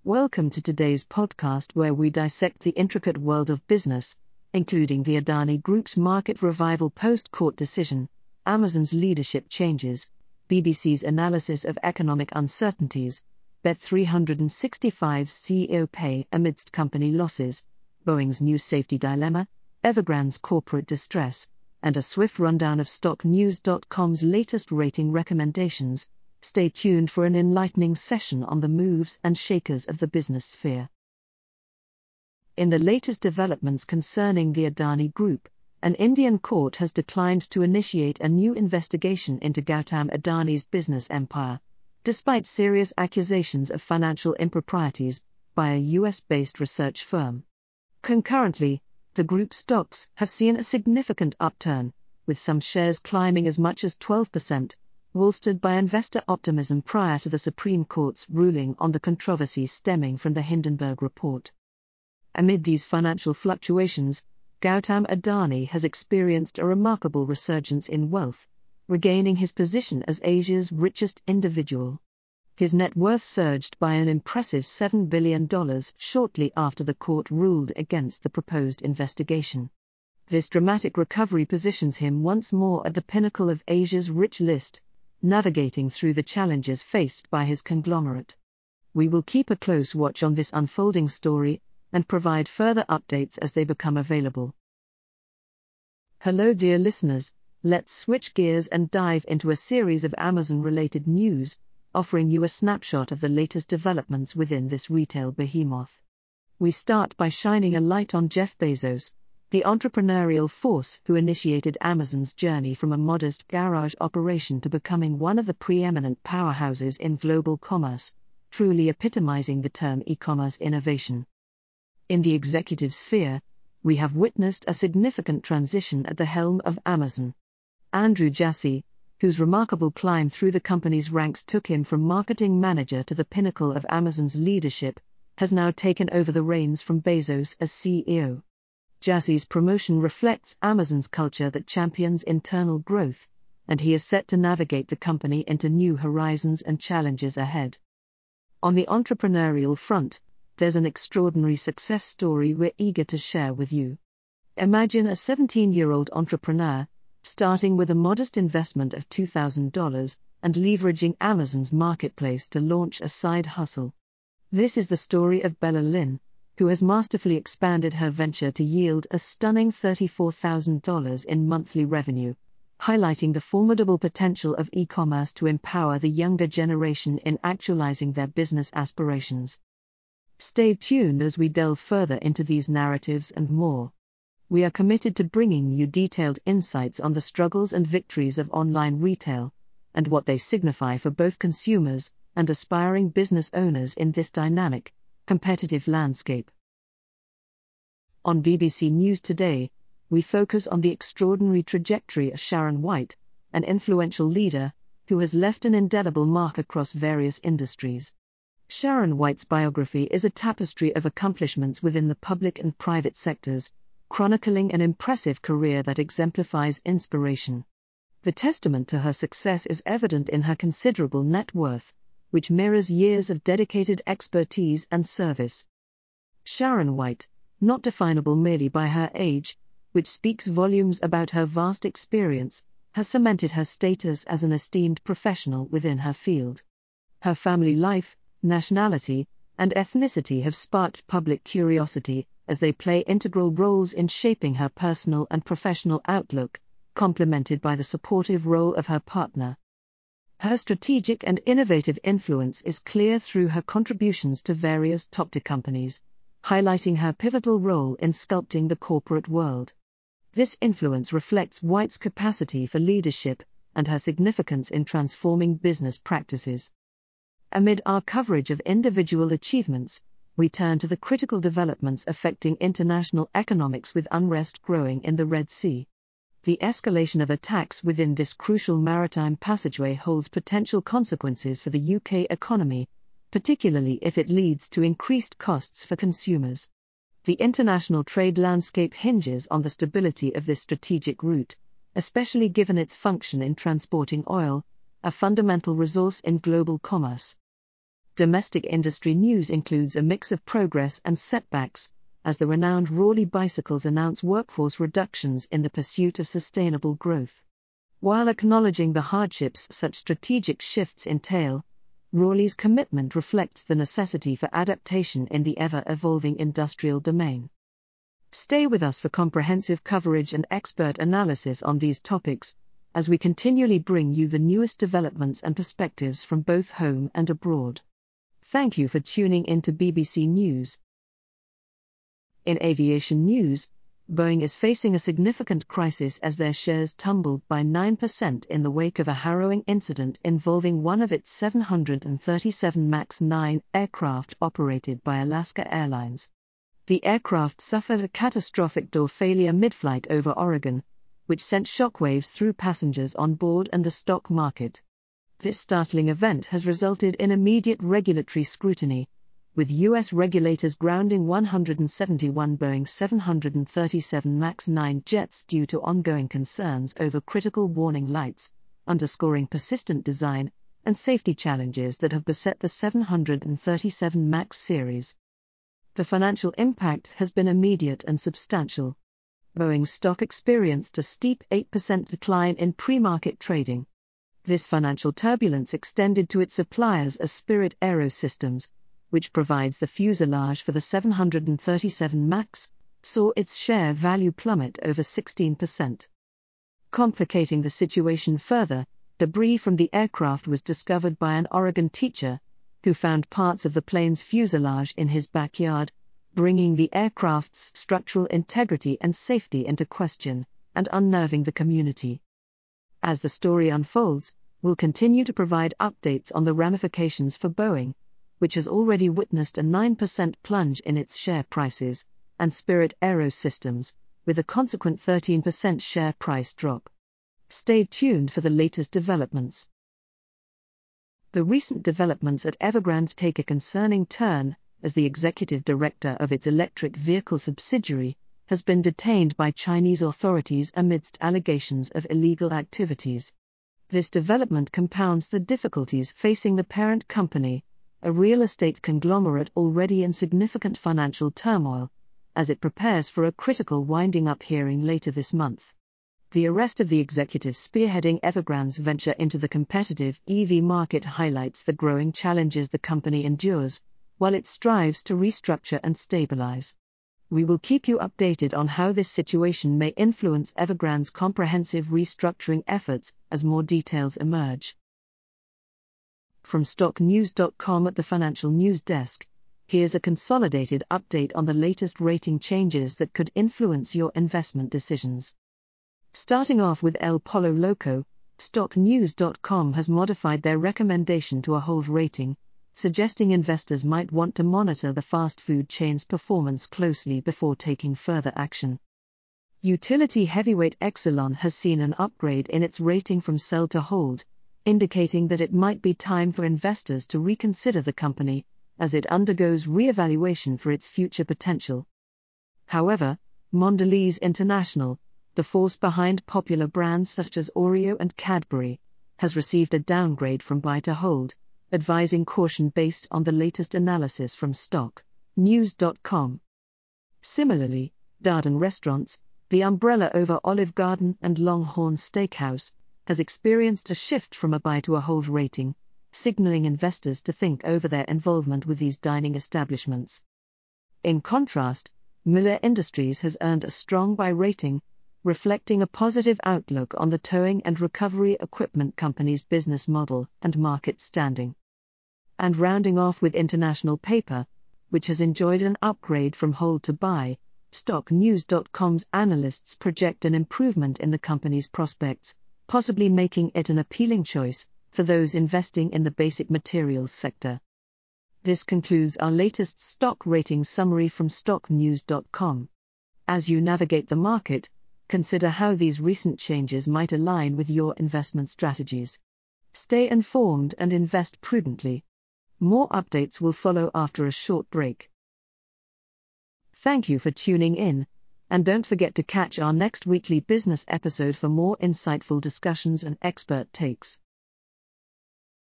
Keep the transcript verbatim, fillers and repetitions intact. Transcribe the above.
Welcome to today's podcast where we dissect the intricate world of business, including the Adani Group's market revival post-court decision, Amazon's leadership changes, B B C's analysis of economic uncertainties, Bet three sixty-five's C E O pay amidst company losses, Boeing's new safety dilemma, Evergrande's corporate distress, and a swift rundown of stock news dot com's latest rating recommendations. Stay tuned for an enlightening session on the moves and shakers of the business sphere. In the latest developments concerning the Adani Group, an Indian court has declined to initiate a new investigation into Gautam Adani's business empire, despite serious accusations of financial improprieties by a U S-based research firm. Concurrently, the group's stocks have seen a significant upturn, with some shares climbing as much as twelve percent, bolstered by investor optimism prior to the Supreme Court's ruling on the controversy stemming from the Hindenburg Report. Amid these financial fluctuations, Gautam Adani has experienced a remarkable resurgence in wealth, regaining his position as Asia's richest individual. His net worth surged by an impressive seven billion dollars shortly after the court ruled against the proposed investigation. This dramatic recovery positions him once more at the pinnacle of Asia's rich list, navigating through the challenges faced by his conglomerate. We will keep a close watch on this unfolding story and provide further updates as they become available. Hello dear listeners, let's switch gears and dive into a series of Amazon-related news, offering you a snapshot of the latest developments within this retail behemoth. We start by shining a light on Jeff Bezos, the entrepreneurial force who initiated Amazon's journey from a modest garage operation to becoming one of the preeminent powerhouses in global commerce, truly epitomizing the term e-commerce innovation. In the executive sphere, we have witnessed a significant transition at the helm of Amazon. Andrew Jassy, whose remarkable climb through the company's ranks took him from marketing manager to the pinnacle of Amazon's leadership, has now taken over the reins from Bezos as C E O. Jassy's promotion reflects Amazon's culture that champions internal growth, and he is set to navigate the company into new horizons and challenges ahead. On the entrepreneurial front, there's an extraordinary success story we're eager to share with you. Imagine a seventeen-year-old entrepreneur, starting with a modest investment of two thousand dollars and leveraging Amazon's marketplace to launch a side hustle. This is the story of Bella Lynn, who has masterfully expanded her venture to yield a stunning thirty-four thousand dollars in monthly revenue, highlighting the formidable potential of e-commerce to empower the younger generation in actualizing their business aspirations. Stay tuned as we delve further into these narratives and more. We are committed to bringing you detailed insights on the struggles and victories of online retail, and what they signify for both consumers and aspiring business owners in this dynamic, competitive landscape. On B B C News Today, we focus on the extraordinary trajectory of Sharon White, an influential leader who has left an indelible mark across various industries. Sharon White's biography is a tapestry of accomplishments within the public and private sectors, chronicling an impressive career that exemplifies inspiration. The testament to her success is evident in her considerable net worth, which mirrors years of dedicated expertise and service. Sharon White, not definable merely by her age, which speaks volumes about her vast experience, has cemented her status as an esteemed professional within her field. Her family life, nationality, and ethnicity have sparked public curiosity, as they play integral roles in shaping her personal and professional outlook, complemented by the supportive role of her partner. Her strategic and innovative influence is clear through her contributions to various top-tier companies, highlighting her pivotal role in sculpting the corporate world. This influence reflects White's capacity for leadership and her significance in transforming business practices. Amid our coverage of individual achievements, we turn to the critical developments affecting international economics, with unrest growing in the Red Sea. The escalation of attacks within this crucial maritime passageway holds potential consequences for the U K economy, particularly if it leads to increased costs for consumers. The international trade landscape hinges on the stability of this strategic route, especially given its function in transporting oil, a fundamental resource in global commerce. Domestic industry news includes a mix of progress and setbacks, as the renowned Raleigh Bicycles announce workforce reductions in the pursuit of sustainable growth. While acknowledging the hardships such strategic shifts entail, Raleigh's commitment reflects the necessity for adaptation in the ever-evolving industrial domain. Stay with us for comprehensive coverage and expert analysis on these topics, as we continually bring you the newest developments and perspectives from both home and abroad. Thank you for tuning in to B B C News. In aviation news, Boeing is facing a significant crisis as their shares tumbled by nine percent in the wake of a harrowing incident involving one of its seven hundred thirty-seven MAX nine aircraft operated by Alaska Airlines. The aircraft suffered a catastrophic door failure mid-flight over Oregon, which sent shockwaves through passengers on board and the stock market. This startling event has resulted in immediate regulatory scrutiny, with U S regulators grounding one hundred seventy-one Boeing seven hundred thirty-seven MAX nine jets due to ongoing concerns over critical warning lights, underscoring persistent design and safety challenges that have beset the seven hundred thirty-seven MAX series. The financial impact has been immediate and substantial. Boeing's stock experienced a steep eight percent decline in pre-market trading. This financial turbulence extended to its suppliers as Spirit AeroSystems, which provides the fuselage for the seven hundred thirty-seven MAX, saw its share value plummet over sixteen percent. Complicating the situation further, debris from the aircraft was discovered by an Oregon teacher, who found parts of the plane's fuselage in his backyard, bringing the aircraft's structural integrity and safety into question, and unnerving the community. As the story unfolds, we'll continue to provide updates on the ramifications for Boeing, which has already witnessed a nine percent plunge in its share prices, and Spirit AeroSystems, with a consequent thirteen percent share price drop. Stay tuned for the latest developments. The recent developments at Evergrande take a concerning turn, as the executive director of its electric vehicle subsidiary has been detained by Chinese authorities amidst allegations of illegal activities. This development compounds the difficulties facing the parent company, a real estate conglomerate already in significant financial turmoil, as it prepares for a critical winding-up hearing later this month. The arrest of the executive spearheading Evergrande's venture into the competitive E V market highlights the growing challenges the company endures, while it strives to restructure and stabilize. We will keep you updated on how this situation may influence Evergrande's comprehensive restructuring efforts as more details emerge. From stock news dot com at the Financial News Desk, here's a consolidated update on the latest rating changes that could influence your investment decisions. Starting off with El Pollo Loco, stock news dot com has modified their recommendation to a hold rating, suggesting investors might want to monitor the fast food chain's performance closely before taking further action. Utility heavyweight Exelon has seen an upgrade in its rating from sell to hold, indicating that it might be time for investors to reconsider the company, as it undergoes re-evaluation for its future potential. However, Mondelez International, the force behind popular brands such as Oreo and Cadbury, has received a downgrade from buy to hold, advising caution based on the latest analysis from stock news dot com. Similarly, Darden Restaurants, the umbrella over Olive Garden and Longhorn Steakhouse, has experienced a shift from a buy to a hold rating, signaling investors to think over their involvement with these dining establishments. In contrast, Miller Industries has earned a strong buy rating, reflecting a positive outlook on the towing and recovery equipment company's business model and market standing. And rounding off with International Paper, which has enjoyed an upgrade from hold to buy, stock news dot com's analysts project an improvement in the company's prospects, possibly making it an appealing choice for those investing in the basic materials sector. This concludes our latest stock rating summary from stock news dot com. As you navigate the market, consider how these recent changes might align with your investment strategies. Stay informed and invest prudently. More updates will follow after a short break. Thank you for tuning in, and don't forget to catch our next weekly business episode for more insightful discussions and expert takes.